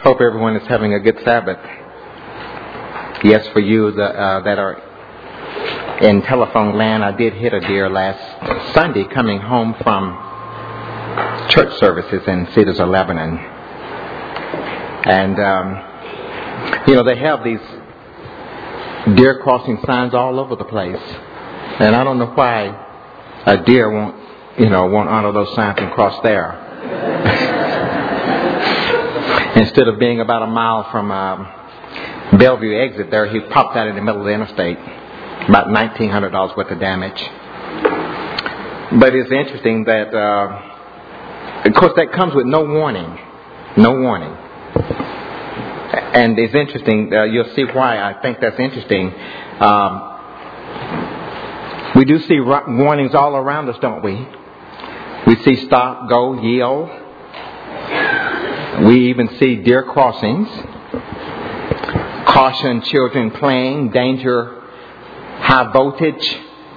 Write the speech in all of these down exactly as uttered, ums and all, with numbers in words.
Hope everyone is having a good Sabbath. Yes, for you the, uh, that are in telephone land, I did hit a deer last Sunday coming home from church services in Cedars of Lebanon. And, um, you know, they have these deer crossing signs all over the place. And I don't know why a deer won't, you know, won't honor those signs and cross there. Instead of being about a mile from um, Bellevue exit there, he popped out in the middle of the interstate. About nineteen hundred dollars worth of damage. But it's interesting that, uh, of course, that comes with no warning. No warning. And it's interesting, uh, you'll see why I think that's interesting. Um, we do see warnings all around us, don't we? We see stop, go, yield. We even see deer crossings, caution children playing, danger, high voltage.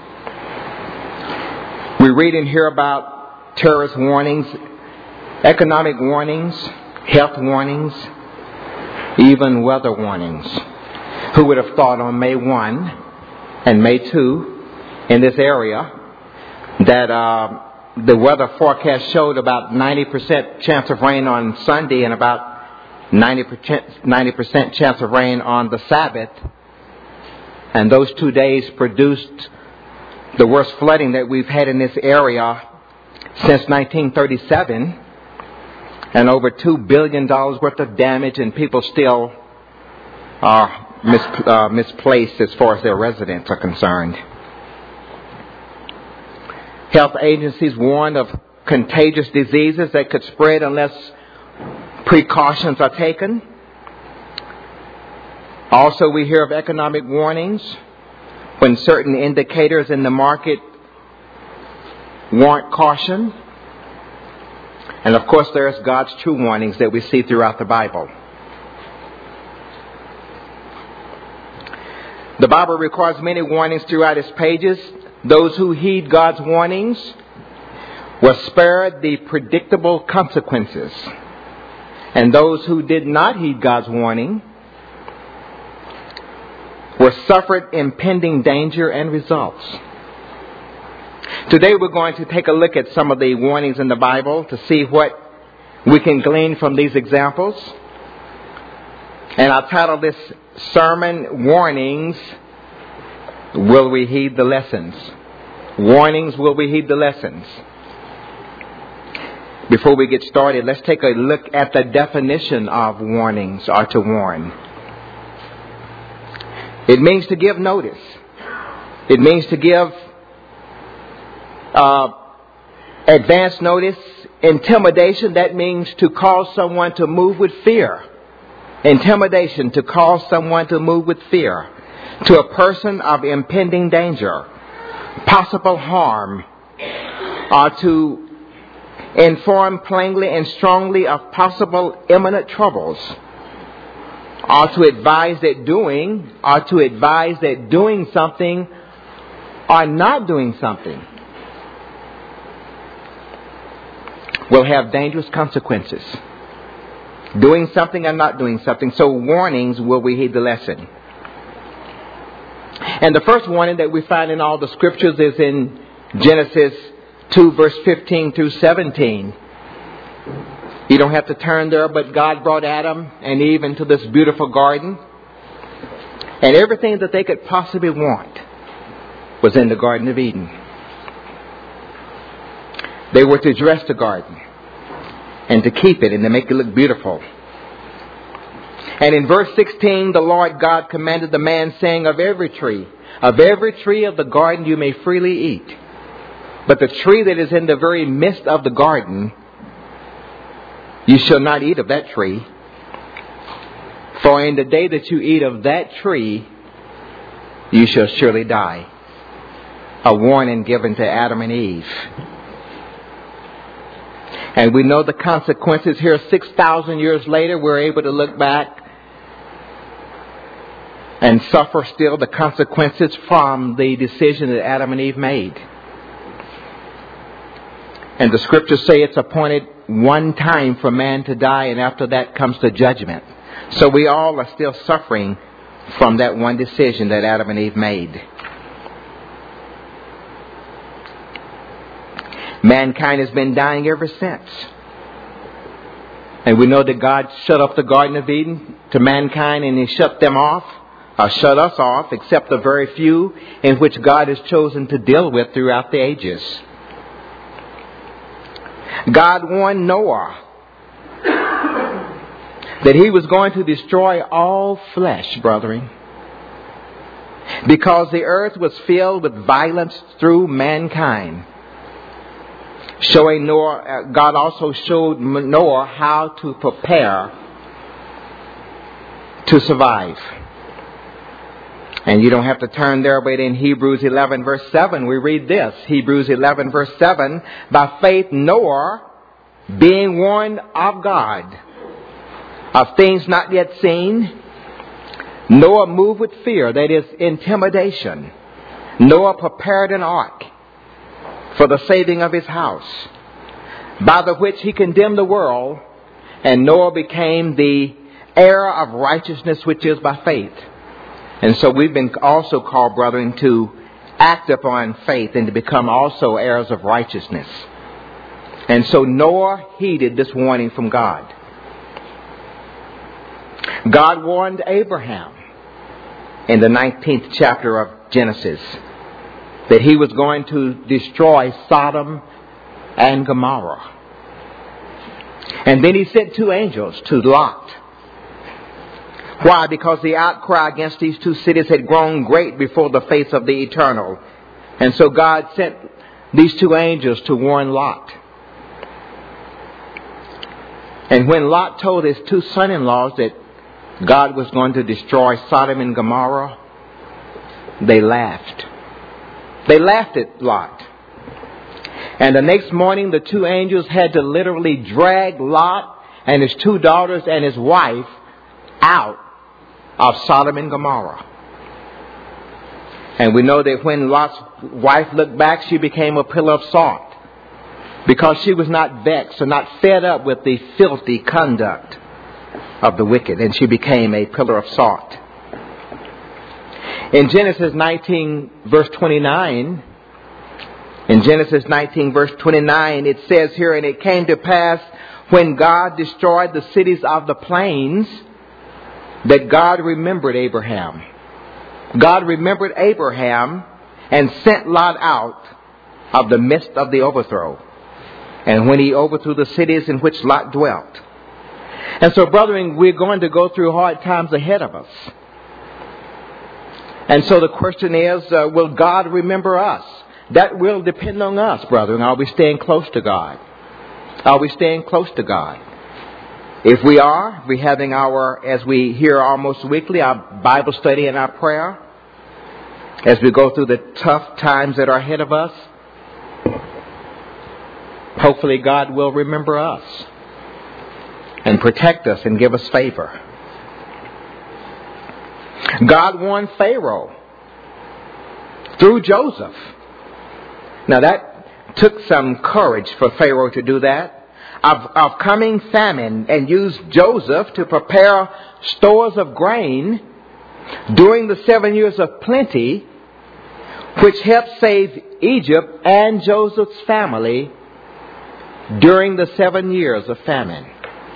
We read and hear about terrorist warnings, economic warnings, health warnings, even weather warnings. Who would have thought on May first and May second in this area that uh, the weather forecast showed about ninety percent chance of rain on Sunday and about ninety percent, ninety percent chance of rain on the Sabbath. And those two days produced the worst flooding that we've had in this area since nineteen thirty-seven. And over two billion dollars worth of damage, and people still are mis- uh, misplaced as far as their residents are concerned. Health agencies warned of contagious diseases that could spread unless precautions are taken. Also, we hear of economic warnings when certain indicators in the market warrant caution. And of course, there's God's true warnings that we see throughout the Bible. The Bible records many warnings throughout its pages. Those who heed God's warnings were spared the predictable consequences. And those who did not heed God's warning were suffered impending danger and results. Today we're going to take a look at some of the warnings in the Bible to see what we can glean from these examples. And I'll title this sermon, Warnings, Will We Heed the Lessons? Warnings, Will We Heed the Lessons? Before we get started, let's take a look at the definition of warnings or to warn. It means to give notice. It means to give uh, advance notice. Intimidation, that means to cause someone to move with fear. Intimidation, to cause someone to move with fear. To a person of impending danger, possible harm, or to inform plainly and strongly of possible imminent troubles, or to advise that doing, or to advise that doing something or not doing something will have dangerous consequences. Doing something or not doing something. So warnings, will we heed the lesson? And the first warning that we find in all the scriptures is in Genesis two, verse fifteen through seventeen. You don't have to turn there, but God brought Adam and Eve into this beautiful garden. And everything that they could possibly want was in the Garden of Eden. They were to dress the garden and to keep it and to make it look beautiful. And in verse sixteen, the Lord God commanded the man, saying, Of every tree, of every tree of the garden you may freely eat. But the tree that is in the very midst of the garden, you shall not eat of that tree. For in the day that you eat of that tree, you shall surely die. A warning given to Adam and Eve. And we know the consequences here. six thousand years later, we're able to look back and suffer still the consequences from the decision that Adam and Eve made. And the scriptures say it's appointed one time for man to die, and after that comes the judgment. So we all are still suffering from that one decision that Adam and Eve made. Mankind has been dying ever since. And we know that God shut up the Garden of Eden to mankind, and He shut them off, or shut us off, except the very few in which God has chosen to deal with throughout the ages. God warned Noah that He was going to destroy all flesh, brethren, because the earth was filled with violence through mankind. Showing Noah, God also showed Noah how to prepare to survive. And you don't have to turn there, but in Hebrews eleven verse seven we read this. Hebrews eleven verse seven, by faith Noah, being warned of God of things not yet seen, Noah moved with fear, that is, intimidation. Noah prepared an ark for the saving of his house, by the which he condemned the world, and Noah became the heir of righteousness, which is by faith. And so we've been also called, brethren, to act upon faith and to become also heirs of righteousness. And so Noah heeded this warning from God. God warned Abraham in the nineteenth chapter of Genesis that He was going to destroy Sodom and Gomorrah. And then He sent two angels to Lot. Why? Because the outcry against these two cities had grown great before the face of the Eternal. And so God sent these two angels to warn Lot. And when Lot told his two son-in-laws that God was going to destroy Sodom and Gomorrah, they laughed. They laughed at Lot. And the next morning, the two angels had to literally drag Lot and his two daughters and his wife out of Sodom and Gomorrah. And we know that when Lot's wife looked back, she became a pillar of salt, because she was not vexed or not fed up with the filthy conduct of the wicked, and she became a pillar of salt. In Genesis nineteen verse twenty-nine, in Genesis nineteen verse twenty-nine, it says here, and it came to pass when God destroyed the cities of the plains, that God remembered Abraham. God remembered Abraham and sent Lot out of the midst of the overthrow. And when He overthrew the cities in which Lot dwelt. And so, brethren, we're going to go through hard times ahead of us. And so the question is, uh, will God remember us? That will depend on us, brethren. Are we staying close to God? Are we staying close to God? If we are, we're having our, as we hear almost weekly, our Bible study and our prayer, as we go through the tough times that are ahead of us, hopefully God will remember us and protect us and give us favor. God warned Pharaoh through Joseph. Now that took some courage for Pharaoh to do that. Of, of coming famine, and used Joseph to prepare stores of grain during the seven years of plenty, which helped save Egypt and Joseph's family during the seven years of famine.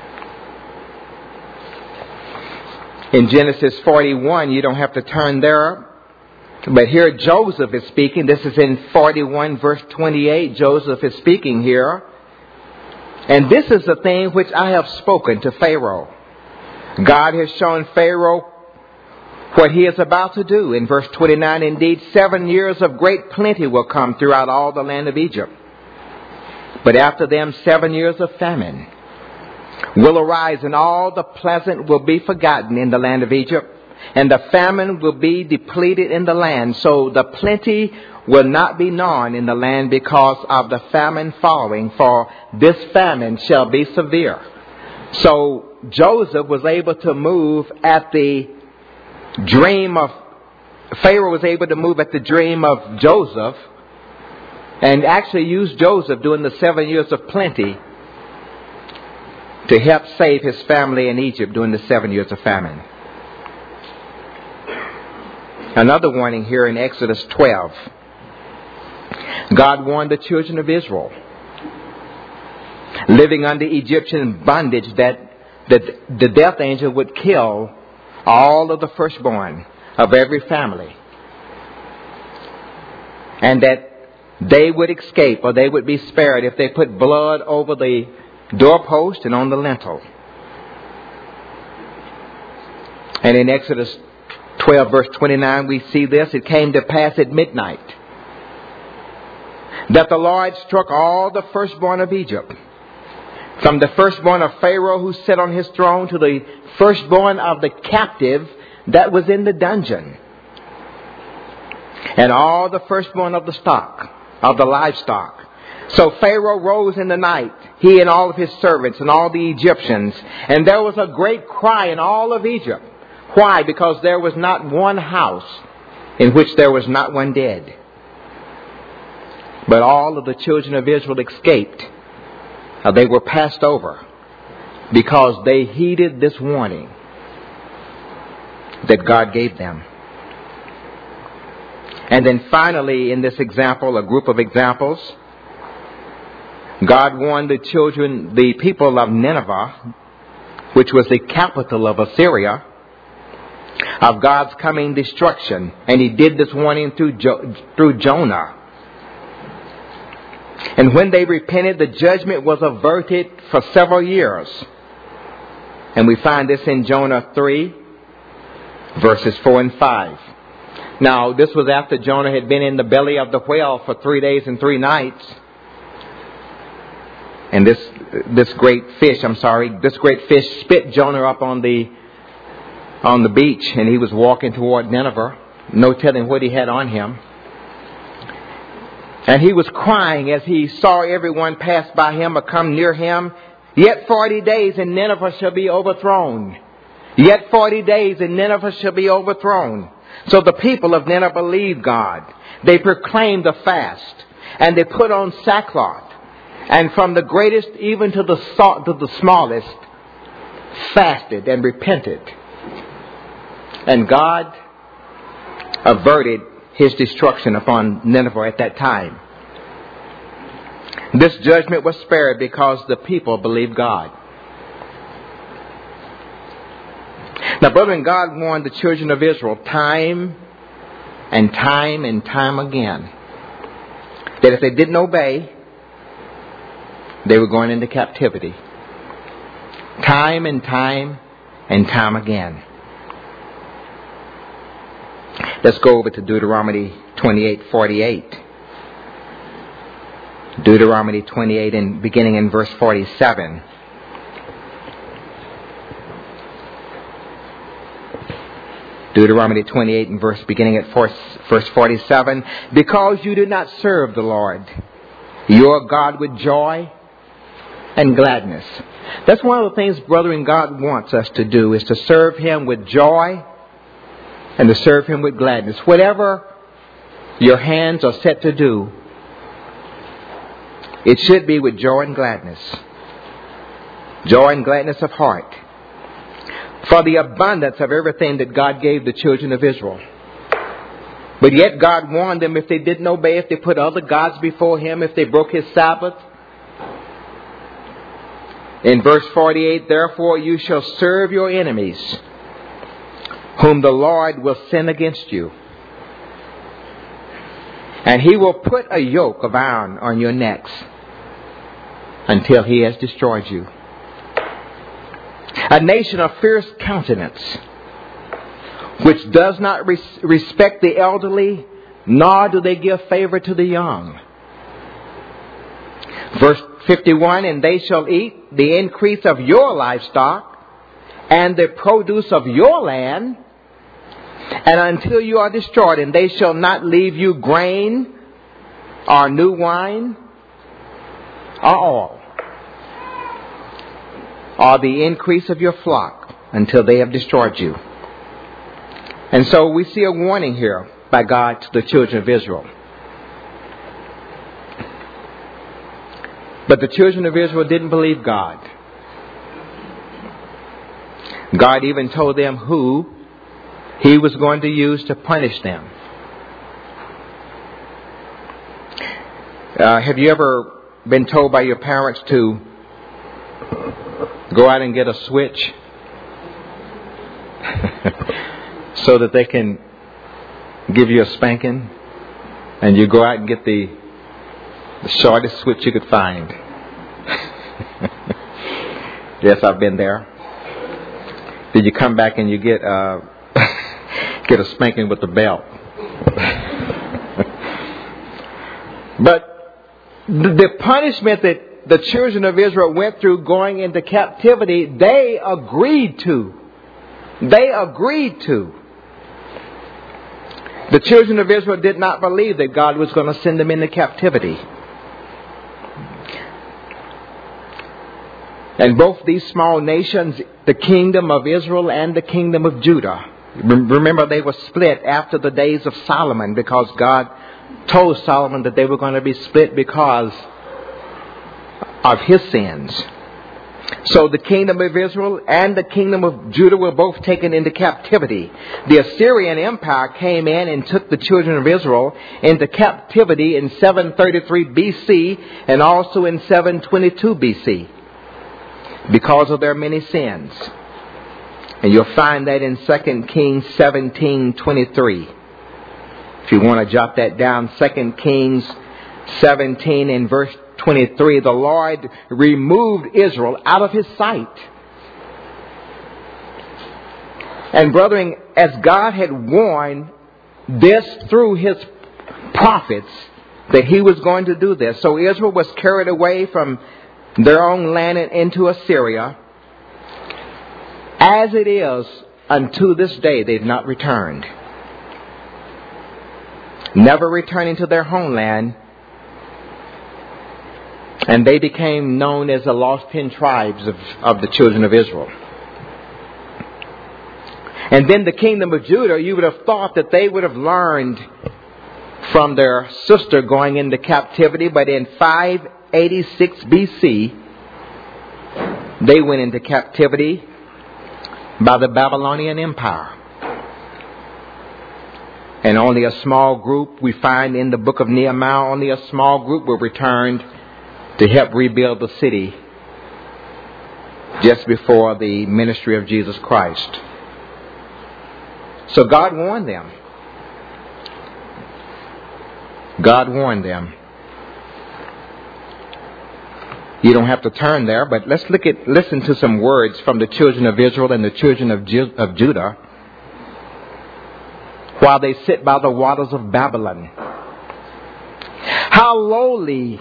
In Genesis forty-one, you don't have to turn there, but here Joseph is speaking. This is in forty-one verse twenty-eight. Joseph is speaking here. And this is the thing which I have spoken to Pharaoh. God has shown Pharaoh what he is about to do. In verse twenty-nine, indeed, seven years of great plenty will come throughout all the land of Egypt. But after them, seven years of famine will arise, and all the pleasant will be forgotten in the land of Egypt, and the famine will be depleted in the land. So the plenty will not be known in the land because of the famine following, for this famine shall be severe. So Joseph was able to move at the dream of, Pharaoh was able to move at the dream of Joseph, and actually use Joseph during the seven years of plenty to help save his family in Egypt during the seven years of famine. Another warning here in Exodus twelve. God warned the children of Israel, living under Egyptian bondage, that, that the death angel would kill all of the firstborn of every family, and that they would escape, or they would be spared, if they put blood over the doorpost and on the lintel. And in Exodus twelve verse twenty-nine we see this. It came to pass at midnight that the Lord struck all the firstborn of Egypt, from the firstborn of Pharaoh who sat on his throne to the firstborn of the captive that was in the dungeon, and all the firstborn of the stock, of the livestock. So Pharaoh rose in the night, he and all of his servants and all the Egyptians, and there was a great cry in all of Egypt. Why? Because there was not one house in which there was not one dead. But all of the children of Israel escaped. Uh, they were passed over because they heeded this warning that God gave them. And then finally, in this example, a group of examples, God warned the children, the people of Nineveh, which was the capital of Assyria, of God's coming destruction. And he did this warning through jo- through Jonah. And when they repented, the judgment was averted for several years. And we find this in Jonah three, verses four and five. Now, this was after Jonah had been in the belly of the whale for three days and three nights. And this this great fish, I'm sorry, this great fish spit Jonah up on the on the beach, and he was walking toward Nineveh. No telling what he had on him. And he was crying as he saw everyone pass by him or come near him. Yet forty days and Nineveh shall be overthrown. Yet forty days and Nineveh shall be overthrown. So the people of Nineveh believed God. They proclaimed the fast, and they put on sackcloth. And from the greatest even to the to the smallest, fasted and repented. And God averted his destruction upon Nineveh at that time. This judgment was spared because the people believed God. Now, brethren, God warned the children of Israel time and time and time again that if they didn't obey, they were going into captivity. Time and time and time again. Let's go over to Deuteronomy twenty-eight forty-eight. Deuteronomy twenty-eight, and beginning in verse forty-seven. Deuteronomy twenty-eight and verse beginning at verse forty-seven. Because you did not serve the Lord your God with joy and gladness. That's one of the things, brethren, God wants us to do, is to serve him with joy and to serve him with gladness. Whatever your hands are set to do, it should be with joy and gladness. Joy and gladness of heart. For the abundance of everything that God gave the children of Israel. But yet God warned them if they didn't obey, if they put other gods before him, if they broke his Sabbath. In verse forty-eight, therefore you shall serve your enemies, whom the Lord will send against you. And he will put a yoke of iron on your necks until he has destroyed you. A nation of fierce countenance, which does not res- respect the elderly, nor do they give favor to the young. Verse fifty-one, and they shall eat the increase of your livestock and the produce of your land, and until you are destroyed, and they shall not leave you grain or new wine or oil, or the increase of your flock until they have destroyed you. And so we see a warning here by God to the children of Israel. But the children of Israel didn't believe God. God even told them who He was going to use to punish them. Uh, have you ever been told by your parents to go out and get a switch so that they can give you a spanking, and you go out and get the, the shortest switch you could find? Yes, I've been there. Did you come back and you get uh, get a spanking with the belt? But the, the punishment that the children of Israel went through going into captivity, they agreed to. They agreed to. The children of Israel did not believe that God was going to send them into captivity. And both these small nations, the kingdom of Israel and the kingdom of Judah, remember they were split after the days of Solomon, because God told Solomon that they were going to be split because of his sins. So the kingdom of Israel and the kingdom of Judah were both taken into captivity. The Assyrian Empire came in and took the children of Israel into captivity in seven thirty-three B C and also in seven twenty-two B C because of their many sins. And you'll find that in Second Kings seventeen twenty-three. If you want to jot that down, Second Kings seventeen and verse twenty-three, the Lord removed Israel out of his sight. And brethren, as God had warned this through his prophets, that he was going to do this. So Israel was carried away from their own land and into Assyria. As it is, unto this day, they've not returned. Never returning to their homeland. And they became known as the lost ten tribes of, of the children of Israel. And then the kingdom of Judah, you would have thought that they would have learned from their sister going into captivity. But in five eighty-six B C, they went into captivity by the Babylonian Empire. And only a small group, we find in the book of Nehemiah, only a small group were returned to help rebuild the city just before the ministry of Jesus Christ. So God warned them. God warned them. You don't have to turn there, but let's look at, listen to some words from the children of Israel and the children of, Ju- of Judah while they sit by the waters of Babylon. How lowly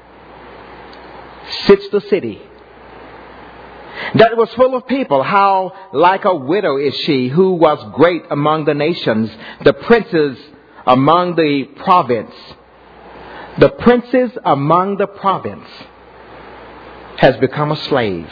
sits the city that was full of people. How like a widow is she who was great among the nations, the princes among the province. The princes among the province has become a slave.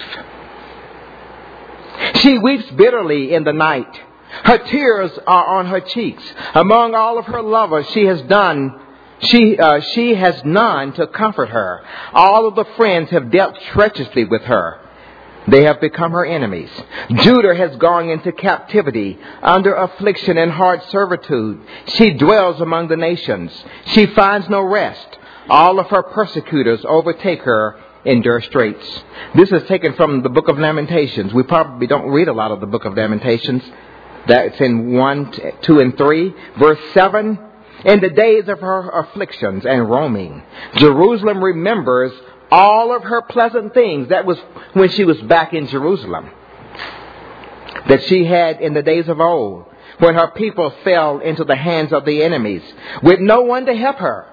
She weeps bitterly in the night. Her tears are on her cheeks. Among all of her lovers, she has done She uh, she has none to comfort her. All of the friends have dealt treacherously with her. They have become her enemies. Judah has gone into captivity, under affliction and hard servitude. She dwells among the nations. She finds no rest. All of her persecutors overtake her in dire straits. This is taken from the book of Lamentations. We probably don't read a lot of the book of Lamentations. That's in one, two, and three. Verse seven. In the days of her afflictions and roaming, Jerusalem remembers all of her pleasant things. That was when she was back in Jerusalem, that she had in the days of old, when her people fell into the hands of the enemies, with no one to help her.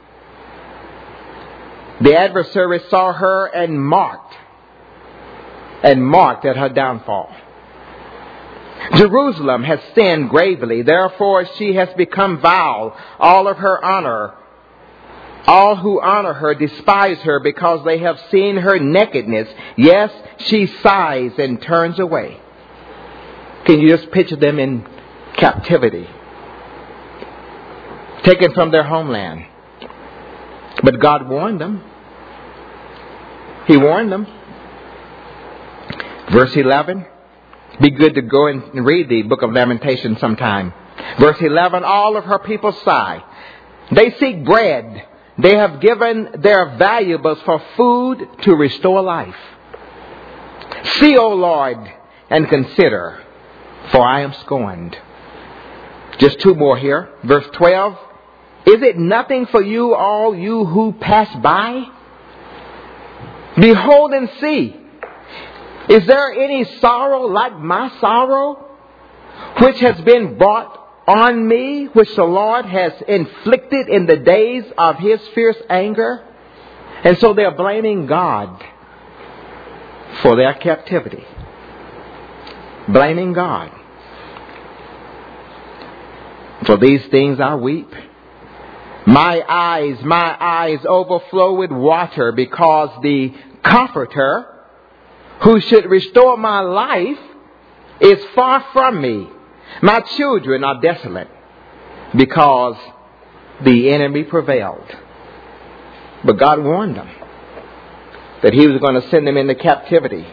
The adversary saw her and mocked, and mocked at her downfall. Jerusalem has sinned gravely, therefore she has become vile. All of her honor, all who honor her despise her because they have seen her nakedness. Yes, she sighs and turns away. Can you just picture them in captivity, taken from their homeland? But God warned them. He warned them. Verse eleven. Be good to go and read the book of Lamentations sometime. Verse eleven, all of her people sigh. They seek bread. They have given their valuables for food to restore life. See, O Lord, and consider, for I am scorned. Just two more here. Verse twelve, is it nothing for you, all you who pass by? Behold and see. Is there any sorrow like my sorrow, which has been brought on me, which the Lord has inflicted in the days of his fierce anger? And so they're blaming God for their captivity. Blaming God. For these things I weep. My eyes, my eyes overflow with water, because the Comforter, who should restore my life, is far from me. My children are desolate, because the enemy prevailed. But God warned them that he was going to send them into captivity.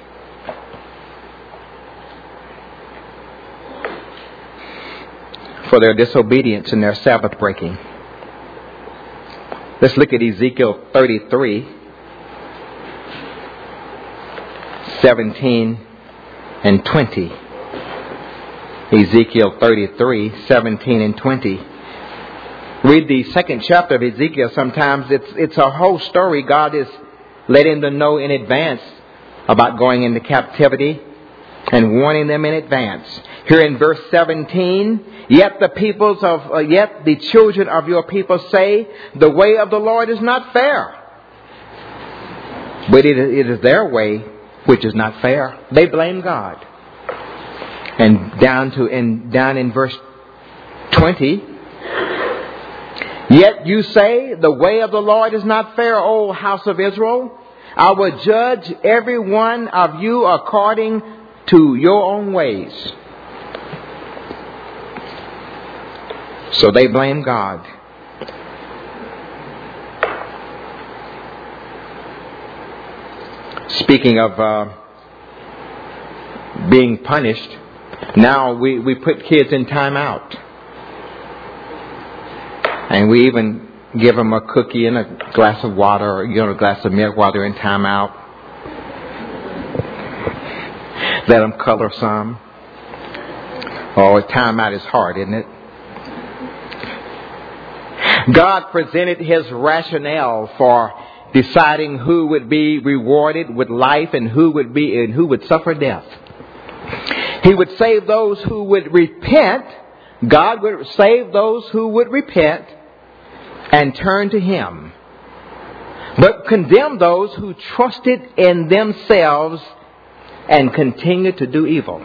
For their disobedience and their Sabbath breaking. Let's look at Ezekiel thirty-three, seventeen and twenty. Ezekiel thirty-three, seventeen and twenty. Read the second chapter of Ezekiel. Sometimes it's it's a whole story. God is letting them know in advance about going into captivity and warning them in advance. Here in verse seventeen, yet the peoples of uh, yet the children of your people say, the way of the Lord is not fair. But it, it is their way which is not fair. They blame God. And down to in down in verse twenty, yet you say, the way of the Lord is not fair, O house of Israel. I will judge every one of you according to your own ways. So they blame God. Speaking of uh, being punished, now we, we put kids in timeout. And we even give them a cookie and a glass of water, or you know, a glass of milk while they're in timeout. Let them color some. Oh, timeout is hard, isn't it? God presented his rationale for deciding who would be rewarded with life and who would be and who would suffer death. He would save those who would repent. God would save those who would repent and turn to him, but condemn those who trusted in themselves and continued to do evil.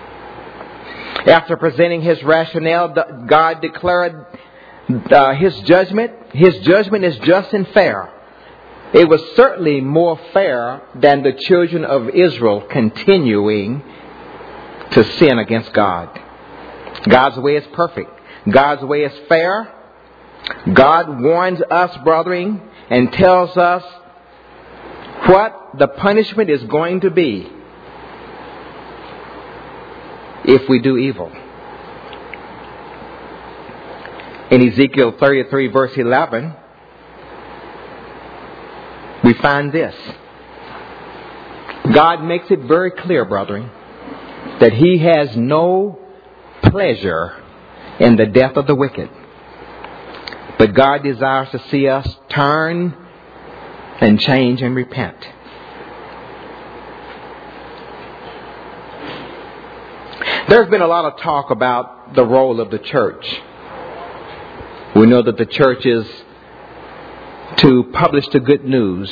After presenting his rationale, God declared uh, his judgment. His judgment is just and fair. It was certainly more fair than the children of Israel continuing to sin against God. God's way is perfect. God's way is fair. God warns us, brethren, and tells us what the punishment is going to be if we do evil. In Ezekiel thirty-three, verse eleven, we find this. God makes it very clear, brethren, that he has no pleasure in the death of the wicked. But God desires to see us turn and change and repent. There's been a lot of talk about the role of the church. We know that the church is to publish the good news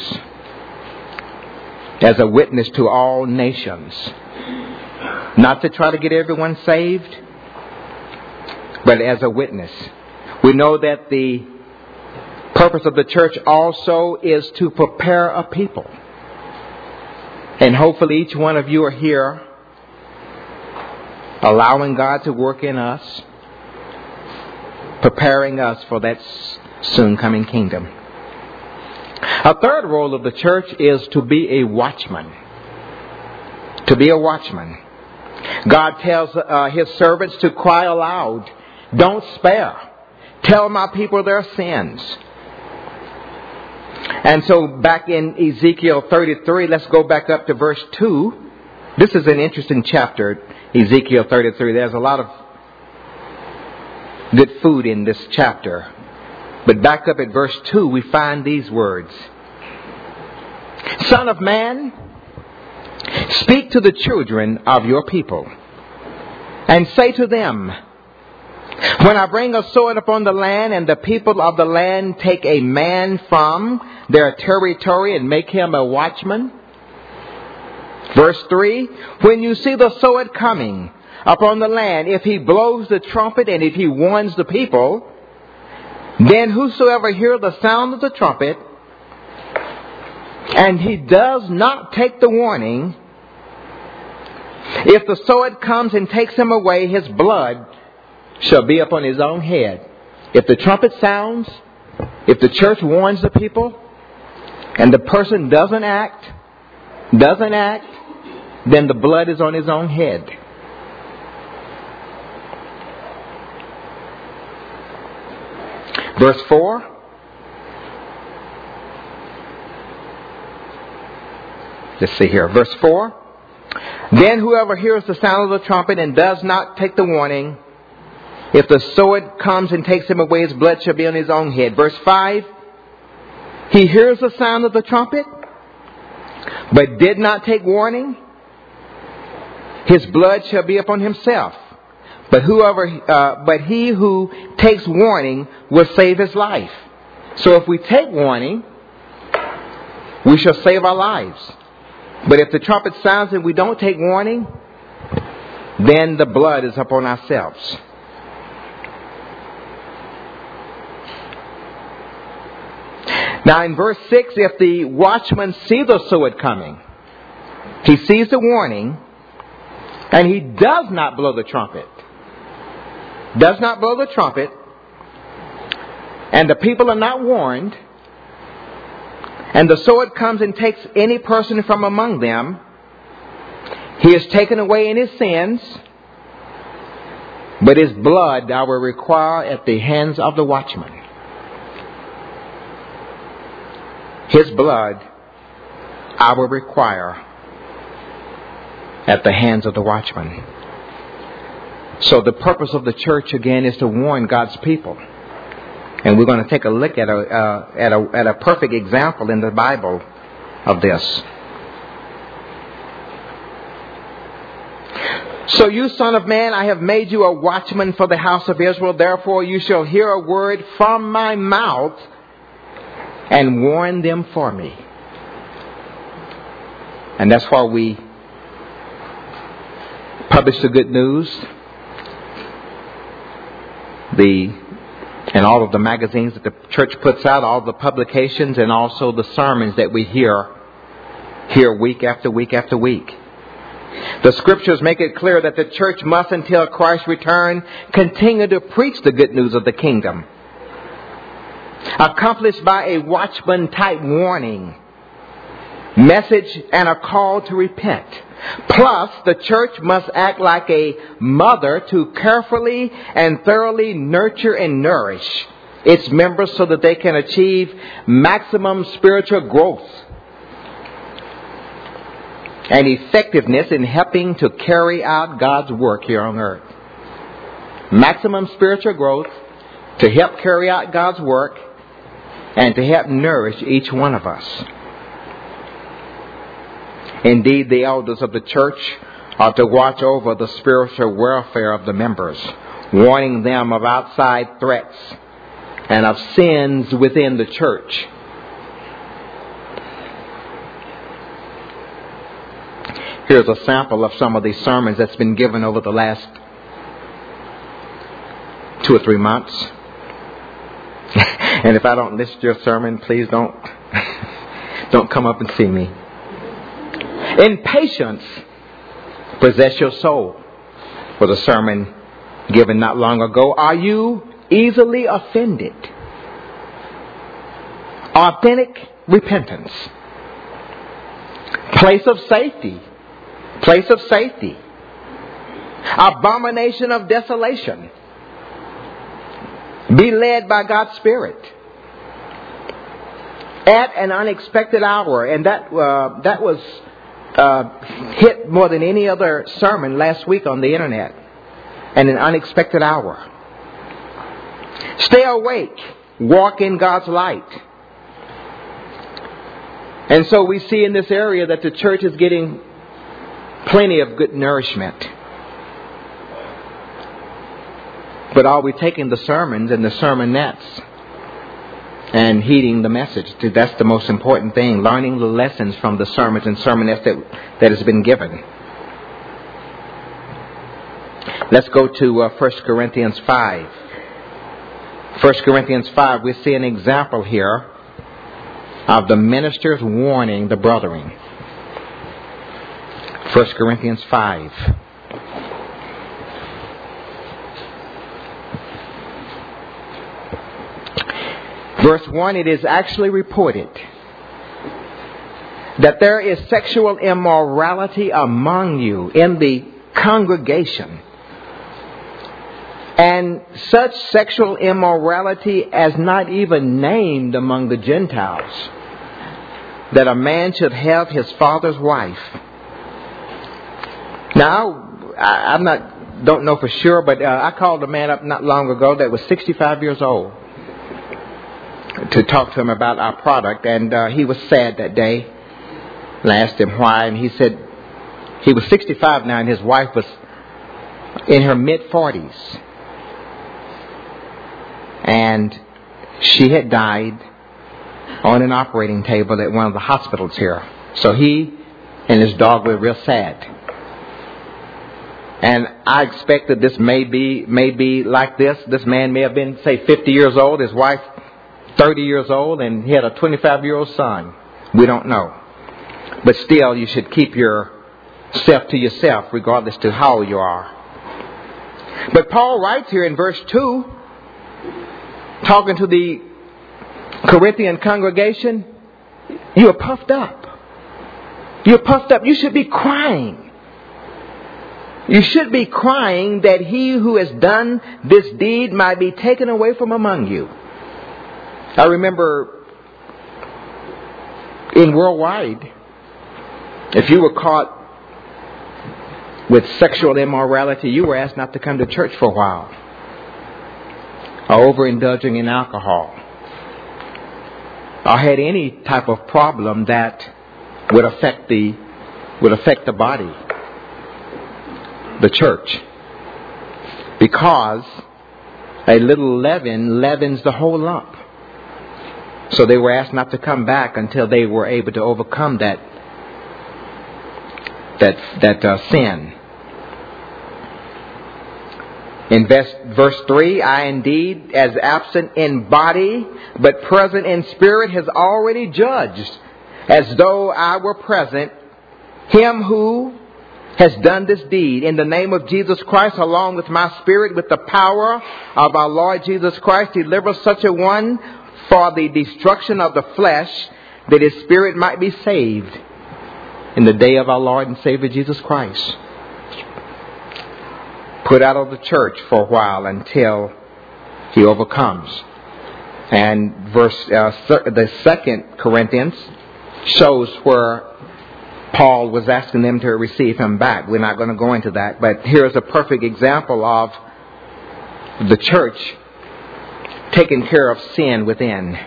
as a witness to all nations. Not to try to get everyone saved, but as a witness. We know that the purpose of the church also is to prepare a people. And hopefully each one of you are here allowing God to work in us, preparing us for that soon coming kingdom. A third role of the church is to be a watchman. To be a watchman. God tells uh, His servants to cry aloud. Don't spare. Tell my people their sins. And so back in Ezekiel thirty-three, let's go back up to verse two. This is an interesting chapter, Ezekiel thirty-three. There's a lot of good food in this chapter. But back up at verse two, we find these words. Son of man, speak to the children of your people, and say to them, when I bring a sword upon the land, and the people of the land take a man from their territory and make him a watchman. Verse three, when you see the sword coming upon the land, if he blows the trumpet and if he warns the people, then whosoever hears the sound of the trumpet, and he does not take the warning, if the sword comes and takes him away, his blood shall be upon his own head. If the trumpet sounds, if the church warns the people, and the person doesn't act, doesn't act, then the blood is on his own head. Verse four. Let's see here. Verse four. Then whoever hears the sound of the trumpet and does not take the warning, if the sword comes and takes him away, his blood shall be on his own head. Verse five. He hears the sound of the trumpet, but did not take warning, his blood shall be upon himself. But whoever, uh, but he who takes warning will save his life. So if we take warning, we shall save our lives. But if the trumpet sounds and we don't take warning, then the blood is upon ourselves. Now in verse six, if the watchman sees the sword coming, he sees the warning, and he does not blow the trumpet, does not blow the trumpet, and the people are not warned, and the sword comes and takes any person from among them, he is taken away in his sins, but his blood I will require at the hands of the watchman. His blood I will require at the hands of the watchman. So the purpose of the church again is to warn God's people. And we're going to take a look at a, uh, at a, at a perfect example in the Bible of this. So you, son of man, I have made you a watchman for the house of Israel. Therefore you shall hear a word from my mouth and warn them for me. And that's why we publish the good news, the and all of the magazines that the church puts out, all the publications, and also the sermons that we hear hear week after week after week. The scriptures make it clear that the church must, until Christ's return, continue to preach the good news of the kingdom, accomplished by a watchman type warning, message, and a call to repent. Plus, the church must act like a mother to carefully and thoroughly nurture and nourish its members so that they can achieve maximum spiritual growth and effectiveness in helping to carry out God's work here on earth. Maximum spiritual growth to help carry out God's work and to help nourish each one of us. Indeed, the elders of the church are to watch over the spiritual welfare of the members, warning them of outside threats and of sins within the church. Here's a sample of some of these sermons that's been given over the last two or three months. And if I don't list your sermon, please don't don't come up and see me. In patience, possess your soul, was a sermon given not long ago. Are you easily offended? Authentic repentance. Place of safety. Place of safety. Abomination of desolation. Be led by God's Spirit. At an unexpected hour. And that uh, that was uh, hit more than any other sermon last week on the internet. And an unexpected hour. Stay awake. Walk in God's light. And so we see in this area that the church is getting plenty of good nourishment. But are we taking the sermons and the sermonettes and heeding the message? That's the most important thing. Learning the lessons from the sermons and sermonettes that, that has been given. Let's go to uh, First Corinthians five. First Corinthians five, we see an example here of the ministers warning the brethren. First Corinthians five. Verse one, it is actually reported that there is sexual immorality among you in the congregation. And such sexual immorality as not even named among the Gentiles, that a man should have his father's wife. Now, I, I'm not, don't know for sure, but uh, I called a man up not long ago that was sixty-five years old to talk to him about our product, and uh, he was sad that day. And I asked him why, and he said he was sixty-five now, and his wife was in her mid-forties. And she had died on an operating table at one of the hospitals here. So he and his dog were real sad. And I expect that this may be, may be like this. This man may have been, say, fifty years old. His wife, thirty years old. And he had a twenty-five-year-old son. We don't know. But still, you should keep yourself to yourself, regardless to how old you are. But Paul writes here in verse two, talking to the Corinthian congregation, you are puffed up. You're puffed up. You should be crying. You should be crying that he who has done this deed might be taken away from among you. I remember in Worldwide, if you were caught with sexual immorality, you were asked not to come to church for a while. Or overindulging in alcohol, or had any type of problem that would affect the would affect the body, the church, because a little leaven leavens the whole lump. So they were asked not to come back until they were able to overcome that that that uh, sin. In verse three, I indeed, as absent in body, but present in spirit, has already judged, as though I were present, him who has done this deed. In the name of Jesus Christ, along with my spirit, with the power of our Lord Jesus Christ, deliver such a one for the destruction of the flesh, that his spirit might be saved in the day of our Lord and Savior Jesus Christ. Put out of the church for a while until he overcomes. And verse uh, the second Corinthians shows where Paul was asking them to receive him back. We're not going to go into that, but here's a perfect example of the church taking care of sin within.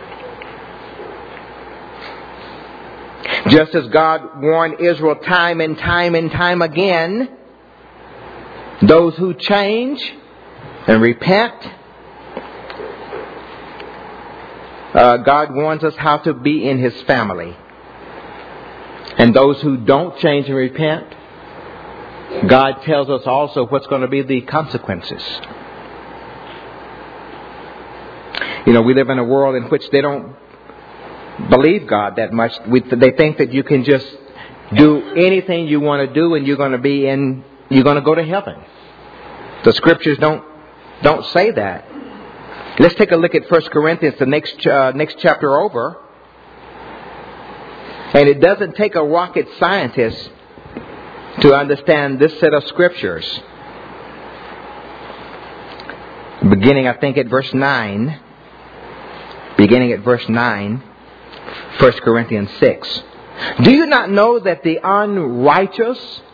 Just as God warned Israel time and time and time again, those who change and repent, uh, God warns us how to be in his family. And those who don't change and repent, God tells us also what's going to be the consequences. You know, we live in a world in which they don't believe God that much. We, they think that you can just do anything you want to do and you're going to be in, you're going to go to heaven. The scriptures don't don't say that. Let's take a look at First Corinthians, the next uh, next chapter over. And it doesn't take a rocket scientist to understand this set of scriptures. Beginning, I think, at verse nine. Beginning at verse nine, First Corinthians six. Do you not know that the unrighteous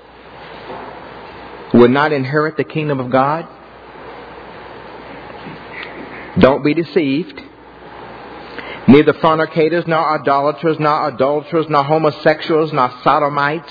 will not inherit the kingdom of God? Don't be deceived. Neither fornicators, nor idolaters, nor adulterers, nor homosexuals, nor sodomites,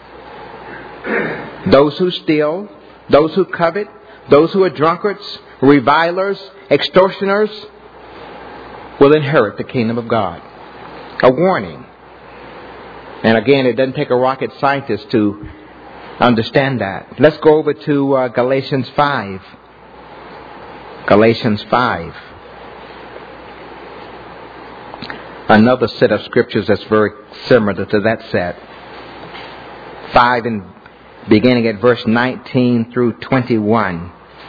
those who steal, those who covet, those who are drunkards, revilers, extortioners, will inherit the kingdom of God. A warning. And again, it doesn't take a rocket scientist to understand that. Let's go over to uh, Galatians five. Galatians five. Another set of scriptures that's very similar to that set. five and beginning at verse nineteen through twenty-one.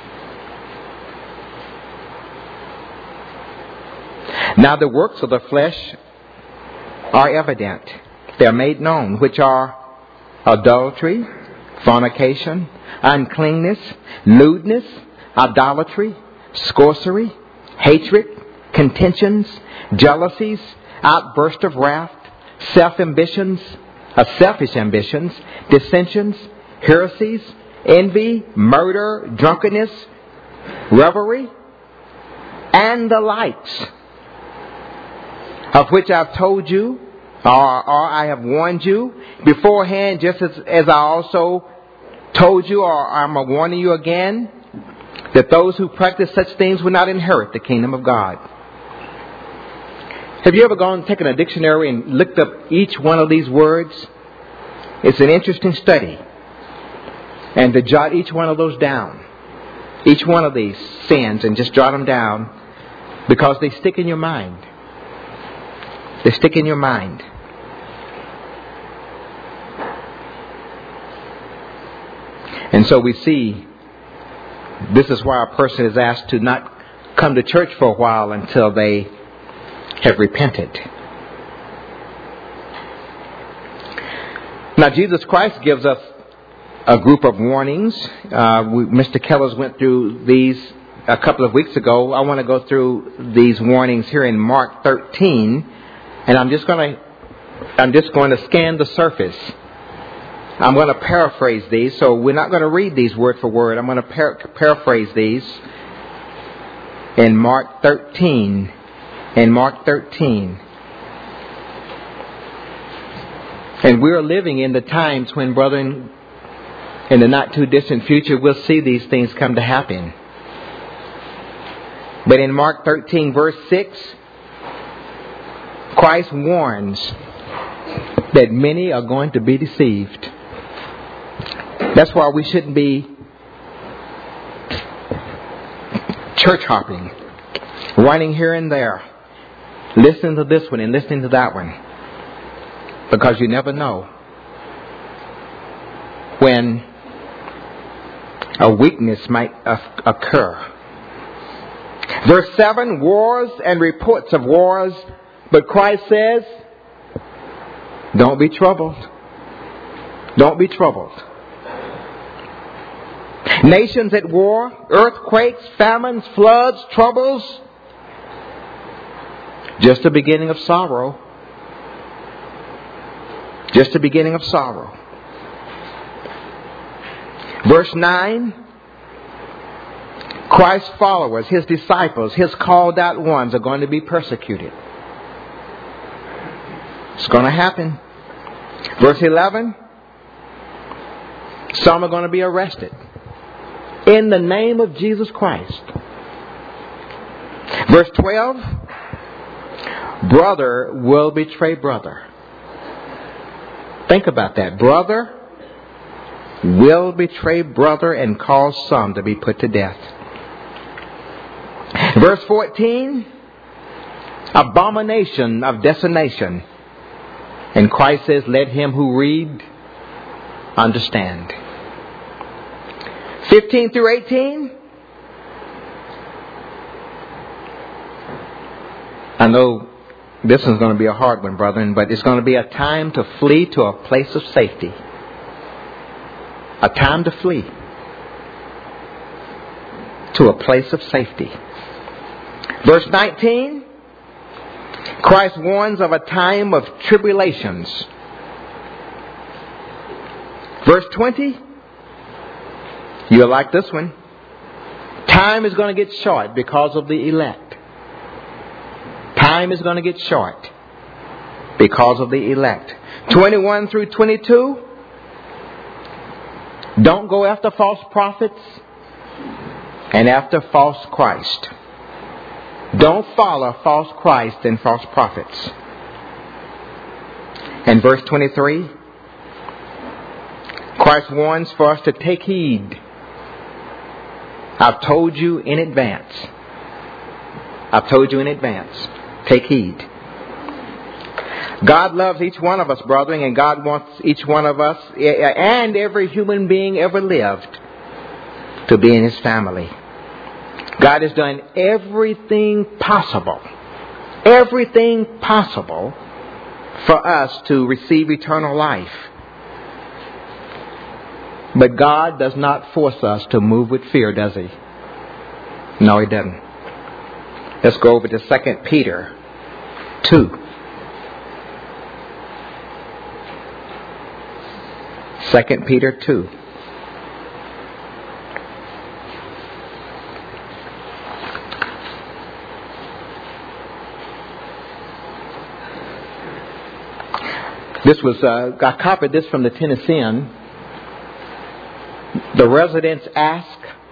Now the works of the flesh are evident. They are made known, which are adultery, fornication, uncleanness, lewdness, idolatry, sorcery, hatred, contentions, jealousies, outburst of wrath, self-ambitions, uh, selfish ambitions, dissensions, heresies, envy, murder, drunkenness, revelry, and the likes, of which I've told you, or, or I have warned you beforehand, just as, as I also told you, or I'm warning you again, that those who practice such things will not inherit the kingdom of God. Have you ever gone and taken a dictionary and looked up each one of these words? It's an interesting study. And to jot each one of those down, each one of these sins, and just jot them down, because they stick in your mind. They stick in your mind. And so we see, this is why a person is asked to not come to church for a while until they have repented. Now, Jesus Christ gives us a group of warnings. Uh, we, Mister Kellers went through these a couple of weeks ago. I want to go through these warnings here in Mark thirteen, and I'm just going to I'm just going to scan the surface. I'm going to paraphrase these, so we're not going to read these word for word. I'm going to par- paraphrase these in Mark thirteen. In Mark thirteen. And we're living in the times when, brethren, in the not too distant future, we'll see these things come to happen. But in Mark thirteen, verse six, Christ warns that many are going to be deceived. That's why we shouldn't be church hopping, running here and there, listening to this one and listening to that one. Because you never know when a weakness might occur. Verse seven, wars and reports of wars. But Christ says, don't be troubled. Don't be troubled. Nations at war, earthquakes, famines, floods, troubles. Just the beginning of sorrow. Just the beginning of sorrow. Verse nine. Christ's followers, His disciples, His called out ones are going to be persecuted. It's going to happen. Verse eleven. Some are going to be arrested in the name of Jesus Christ. Verse twelve. Brother will betray brother. Think about that. Brother will betray brother and cause some to be put to death. Verse fourteen. Abomination of desolation. And Christ says, let him who read understand. fifteen through eighteen. I know this is going to be a hard one, brethren, but it's going to be a time to flee to a place of safety. A time to flee to a place of safety. Verse nineteen, Christ warns of a time of tribulations. Verse twenty, you'll like this one. Time is going to get short because of the elect. Time is going to get short because of the elect. twenty-one through twenty-two, don't go after false prophets and after false Christ. Don't follow false Christ and false prophets. And verse twenty-three, Christ warns for us to take heed. I've told you in advance. I've told you in advance. Take heed. God loves each one of us, brethren, and God wants each one of us and every human being ever lived to be in His family. God has done everything possible, everything possible for us to receive eternal life. But God does not force us to move with fear, does He? No, He doesn't. Let's go over to Second Peter two. Second Peter two. This was, uh, I copied this from the Tennessean. The residents ask,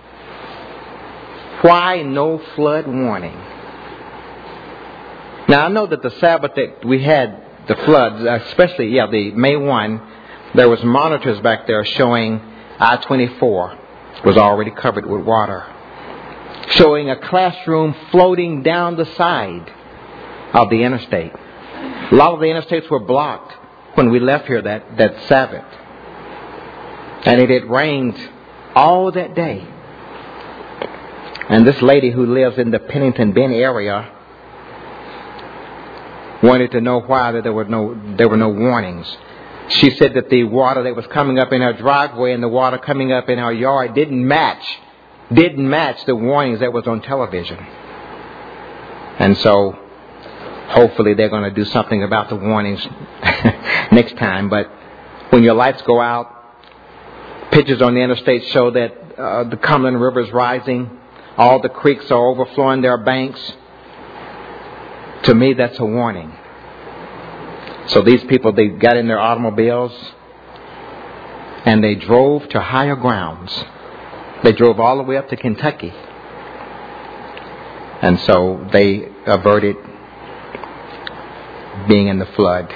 why no flood warning? Now I know that the Sabbath that we had the floods, especially, yeah, the May first, there was monitors back there showing I twenty-four was already covered with water. Showing a classroom floating down the side of the interstate. A lot of the interstates were blocked when we left here that, that Sabbath. And it had rained all that day. And this lady who lives in the Pennington Bend area wanted to know why there were no there were no warnings. She said that the water that was coming up in her driveway and the water coming up in her yard didn't match, didn't match the warnings that was on television. And so, hopefully they're going to do something about the warnings next time. But when your lights go out, pictures on the interstate show that uh, the Cumberland River is rising. All the creeks are overflowing their banks. To me, that's a warning. So these people, they got in their automobiles and they drove to higher grounds. They drove all the way up to Kentucky. And so they averted being in the flood.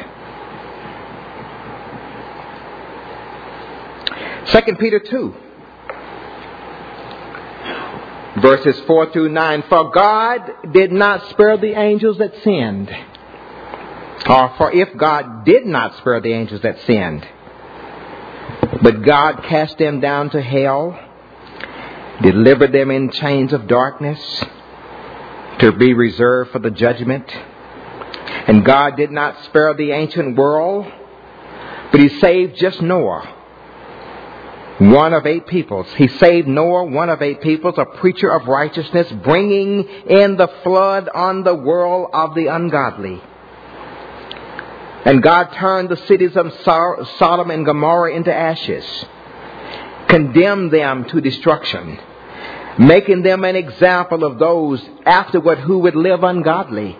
Second Peter two, verses four through nine. For God did not spare the angels that sinned. Or for if God did not spare the angels that sinned, but God cast them down to hell, delivered them in chains of darkness to be reserved for the judgment. And God did not spare the ancient world, but He saved just Noah, one of eight peoples. He saved Noah, one of eight peoples, a preacher of righteousness, bringing in the flood on the world of the ungodly. And God turned the cities of Sodom and Gomorrah into ashes, condemned them to destruction, making them an example of those afterward who would live ungodly.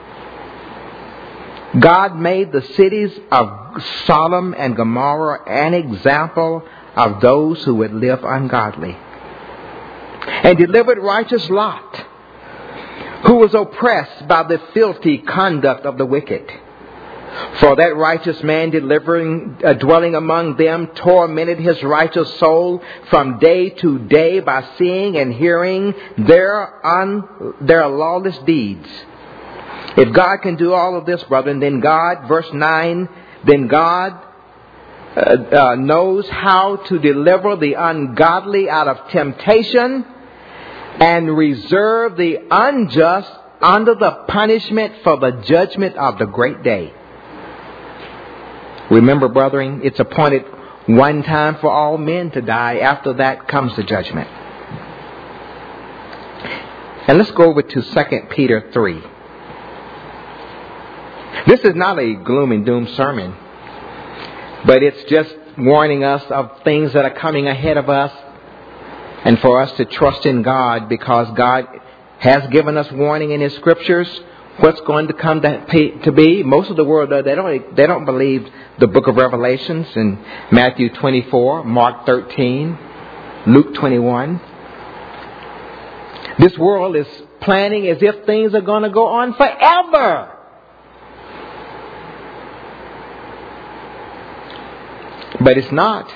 God made the cities of Sodom and Gomorrah an example of those who would live ungodly, and delivered righteous Lot, who was oppressed by the filthy conduct of the wicked. For that righteous man delivering, uh, dwelling among them, tormented his righteous soul from day to day by seeing and hearing their un, their lawless deeds. If God can do all of this, brethren, then God, verse nine, then God uh, uh, knows how to deliver the ungodly out of temptation and reserve the unjust under the punishment for the judgment of the great day. Remember, brethren, it's appointed one time for all men to die. After that comes the judgment. And let's go over to Second Peter three. This is not a gloom and doom sermon, but it's just warning us of things that are coming ahead of us, and for us to trust in God, because God has given us warning in His Scriptures what's going to come to be. Most of the world, they don't they don't believe the book of Revelations in Matthew twenty-four, Mark thirteen, Luke twenty-one. This world is planning as if things are going to go on forever. But it's not.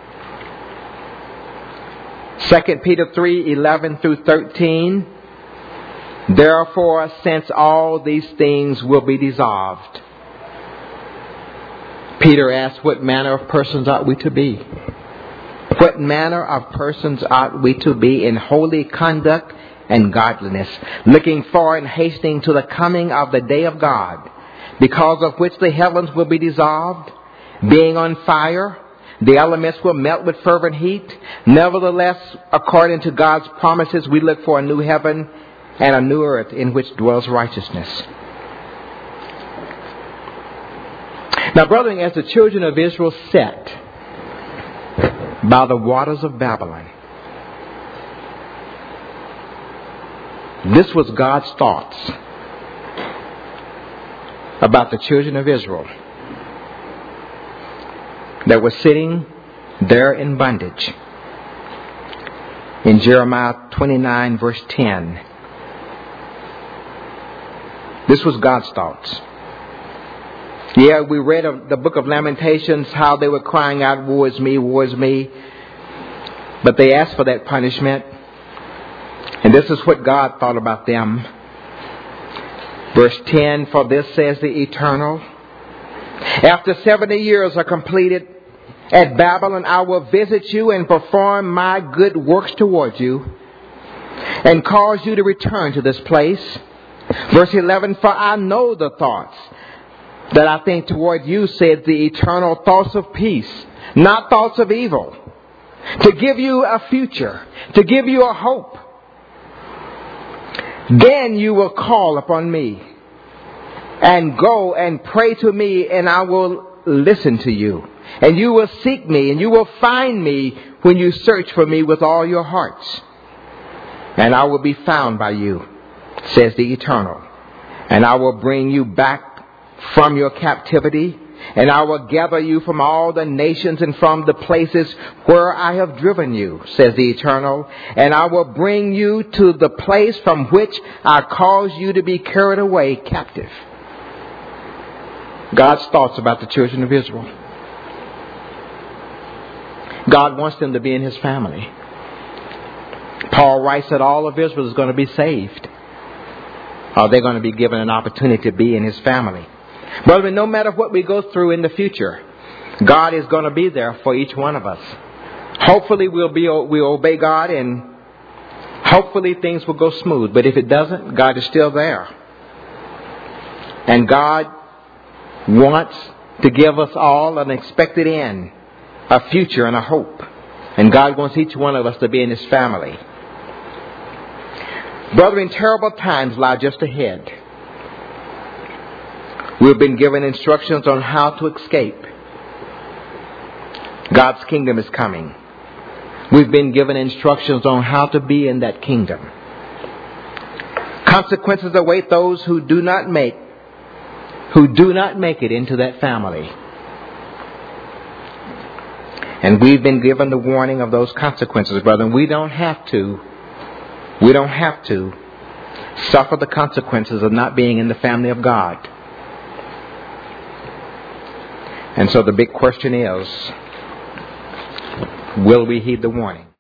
Second Peter three, eleven through thirteen. Therefore, since all these things will be dissolved. Peter asked, what manner of persons ought we to be? What manner of persons ought we to be in holy conduct and godliness, looking forward and hastening to the coming of the day of God, because of which the heavens will be dissolved, being on fire, the elements will melt with fervent heat. Nevertheless, according to God's promises, we look for a new heaven and a new earth in which dwells righteousness. Now, brethren, as the children of Israel sat by the waters of Babylon, this was God's thoughts about the children of Israel that were sitting there in bondage. In Jeremiah twenty-nine, verse ten, this was God's thoughts. Yeah, we read of the book of Lamentations, how they were crying out, woe is me, woe is me. But they asked for that punishment. And this is what God thought about them. Verse ten, for this says the Eternal, after seventy years are completed at Babylon, I will visit you and perform my good works towards you and cause you to return to this place. Verse eleven, for I know the thoughts that I think toward you, said the Eternal, thoughts of peace, not thoughts of evil, to give you a future, to give you a hope. Then you will call upon me and go and pray to me, and I will listen to you. And you will seek me, and you will find me when you search for me with all your hearts. And I will be found by you, says the Eternal. And I will bring you back from your captivity, and I will gather you from all the nations and from the places where I have driven you, says the Eternal. And I will bring you to the place from which I caused you to be carried away captive. God's thoughts about the children of Israel. God wants them to be in His family. Paul writes that all of Israel is going to be saved. Or they're going to be given an opportunity to be in His family. Brother, no matter what we go through in the future, God is going to be there for each one of us. Hopefully we'll be we'll obey God, and hopefully things will go smooth. But if it doesn't, God is still there. And God wants to give us all an expected end, a future and a hope. And God wants each one of us to be in His family. Brethren, terrible times lie just ahead. We've been given instructions on how to escape. God's kingdom is coming. We've been given instructions on how to be in that kingdom. Consequences await those who do not make, who do not make it into that family. And we've been given the warning of those consequences, brother. We don't have to, we don't have to suffer the consequences of not being in the family of God. And so the big question is, will we heed the warning?